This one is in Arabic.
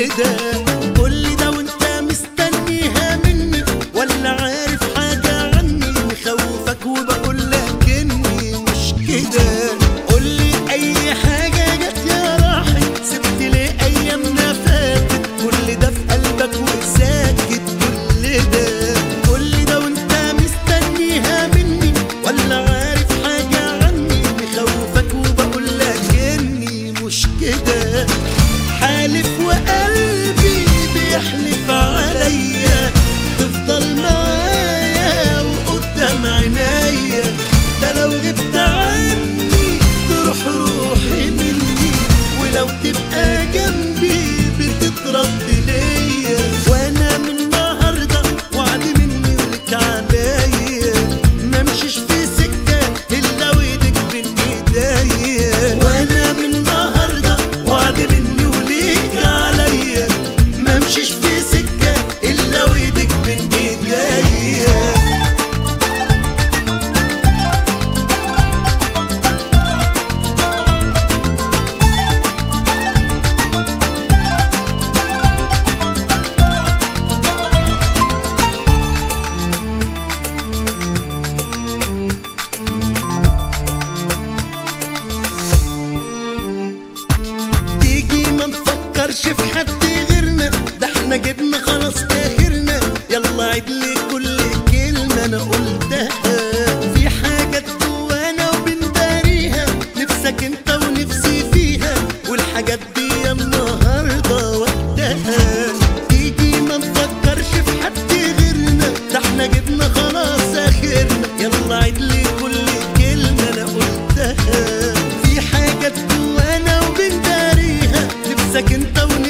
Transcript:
كده. قولي ده وانت مستنيها مني ولا عارف حاجة عني؟ مخوفك وبقولك اني مش كده. قولي اي حاجة جت يا راحت، سبت ليه ايامنا فاتت؟ كل ده في قلبك وساكت كل ده. قولي ده وانت مستنيها مني ولا عارف حاجة عني؟ مخوفك وبقولك اني مش كده. حالف وقلبي بيحلف عليا تفضل معايا وقدام عينيا، ده لو غبت عني تروح روحي مني، ولو تبقى جنبي بتترد ليا. وانا من النهارده وعد مني ولك عليا، ممشيش في سكه الا وايدك بين ايديا. وانا من النهارده وعد مني وليك عليا، ممشيش في سكه الا وايدك بين ايديا. تيجي ما نفكرش في حد غيرنا، ده احنا جبنا خلاص اخرنا. يلا عيد لي كل كلمة انا قلتها، في حاجات جوانا وبنداريها، نفسك انت ونفسي فيها، والحاجات دي النهارده وقتها. تيجي ما نفكرش في حد غيرنا، ده احنا جبنا خلاص اخرنا. يلا عيد لي كل كلمة انا قلتها، في حاجات جوانا وبنداريها، نفسك انت ونفسي